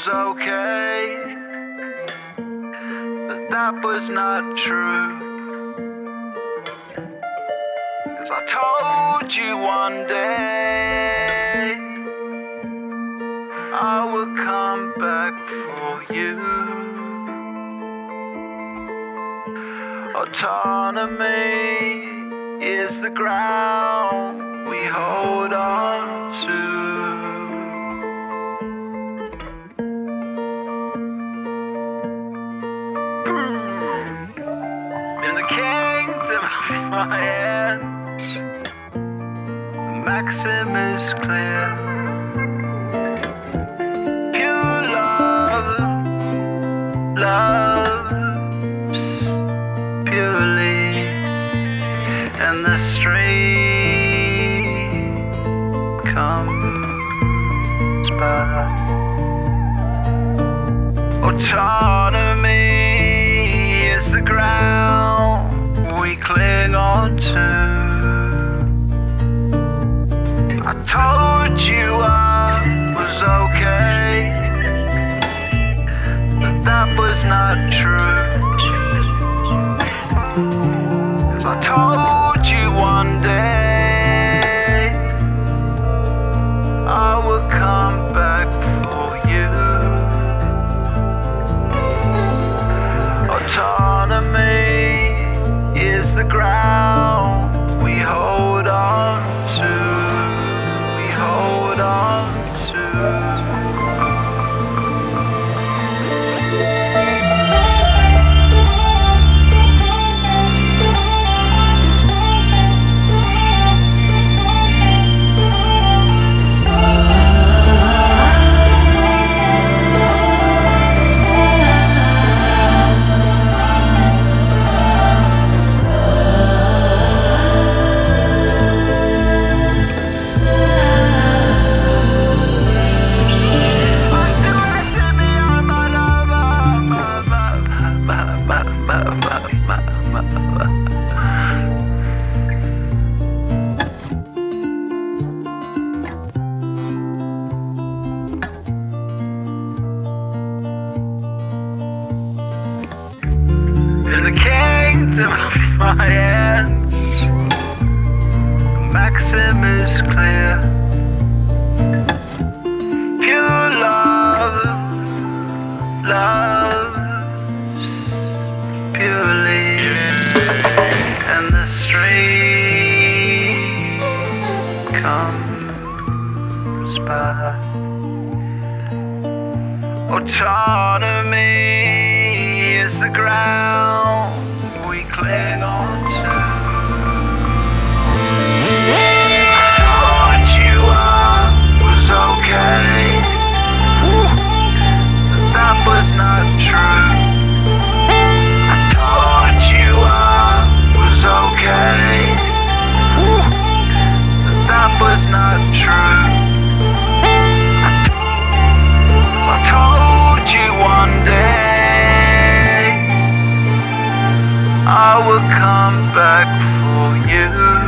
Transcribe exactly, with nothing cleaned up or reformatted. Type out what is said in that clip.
was okay, but that was not true. 'Cause I told you one day I will come back for you. Autonomy is the ground we hold on to. In the kingdom of my hands, the maxim is clear. Pure love loves purely, and the stream comes by. Autonomy is the ground we cling on to. I told you I was okay, but that was not true. 'Cause I told you one day I will come back for you. Autonomy is the ground we hold on to. We hold on to. In the kingdom of my hands, the maxim is clear. Pure love loves purely, and the stream comes by. Autonomy is the ground we cling on to. I told you I was okay, but that was not true. I told you I was okay, but that was not true. I told you one day I will come back for you.